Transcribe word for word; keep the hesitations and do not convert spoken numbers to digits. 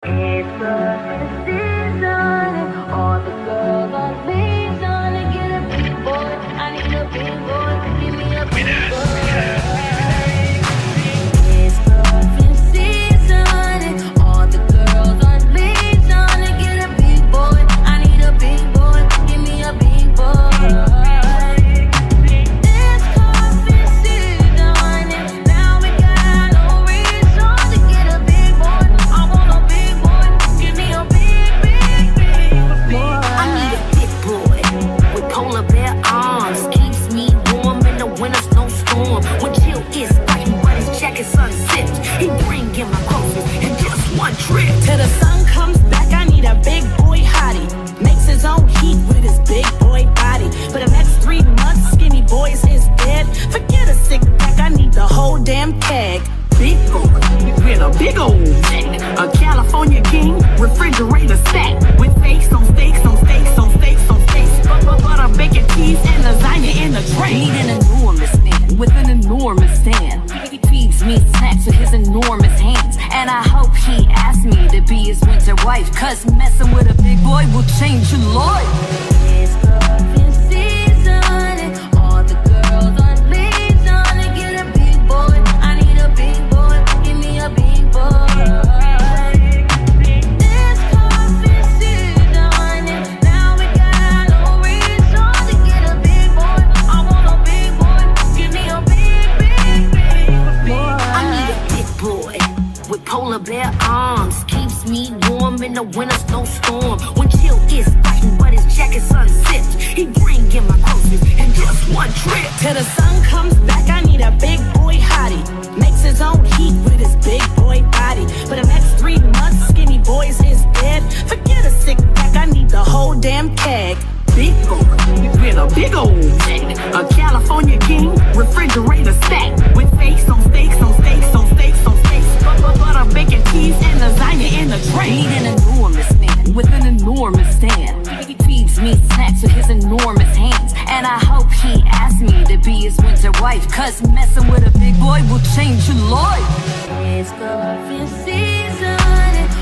It's perfect season, all the girls are being trying to get a big boy. I need a big boy, give me a big boy. It's perfect season, all the girls are being trying to get a big boy. I need a big boy, give me a big boy. Till the sun comes back, I need a big boy hottie. Makes his own heat with his big boy body. For the next three months, skinny boys is dead. Forget a sick pack, I need the whole damn tag. Big boy, with a big old thing. A California king, refrigerator stack. With steaks on steaks on steaks on steaks on steaks. Butter, butter, bacon, cheese, and lasagna in the tray. Need an enormous man with an enormous stand. He feeds me snacks with his enormous hands. And I hope he asks me to be his winter wife, cause messing with a big boy will change your life. It's perfect season, all the girls are being trying to get a big boy. I need a big boy, give me a big boy. It's perfect season, now we got no reason to get a big boy. I want a big boy, give me a big, big, big boy. I need a big boy with polar bear arms, keeps me warm in the winter snowstorm. When chill is fighting, but his jacket's unzipped. He bring in my groceries in just one trip. Till the sun comes back, I need a big boy hottie. Makes his own heat with his big boy body. For the next three months, skinny boys is dead. Forget a sick pack, I need the whole damn keg. Big boy, with a big old thing. A California king, refrigerator stack. With steaks on steaks on steaks on steaks on steaks. Butter, butter, bacon, cheese, and lasagna in the tray. Need an enormous man with an enormous stand. He feeds me snacks with his enormous hands. And I hope he asks me to be his winter wife, cause messing with a big boy will change your life. It's perfect season,